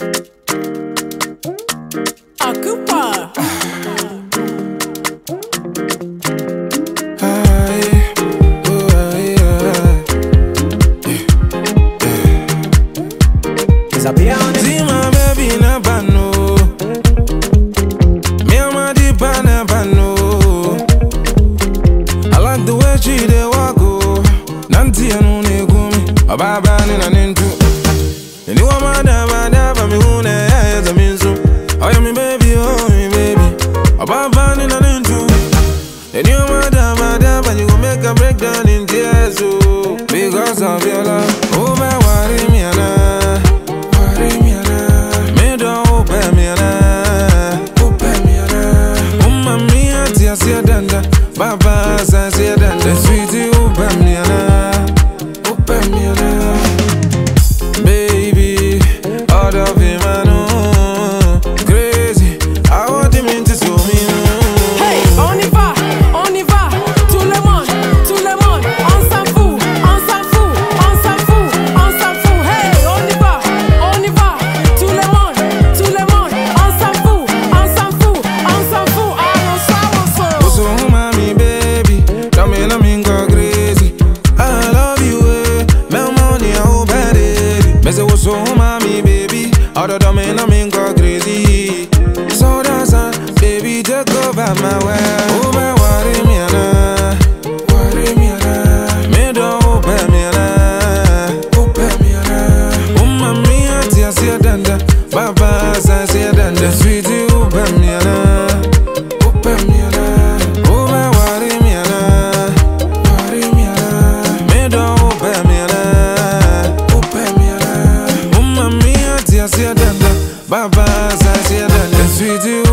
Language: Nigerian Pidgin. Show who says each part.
Speaker 1: Akupa.
Speaker 2: See my baby na bano, me and my deep na bano. I like the way she dey walk oh, nanti anu ne gumi, ababa ni na nintu. Any woman da me hune ya zaminzu. Oh yeah me baby, ababa ni na nintu. Any woman da you gon' make a breakdown in tears oh, because of your love. Oh my worry me na. Baba says the sweetie open me baby, out of him I know crazy. I want him into so me.
Speaker 1: Hey, on y va, tout le monde, on s'en fout, on s'en fout, on s'en fout, on s'en fout. Hey, on y va, tout le monde, on s'en fout, on s'en fout, on s'en fout.
Speaker 2: Oh, so mommy baby, don't me go crazy. I love you, my money I hope I did. Me say oh so mommy baby, other than me go crazy. So that's baby just go by my way. Oh my worry me me don't open me oh mommy I see a danda, Baba says see a danda, sweetie open me oh my worry me me don't open me oh mommy I see a danda, Baba says see a danda, sweetie.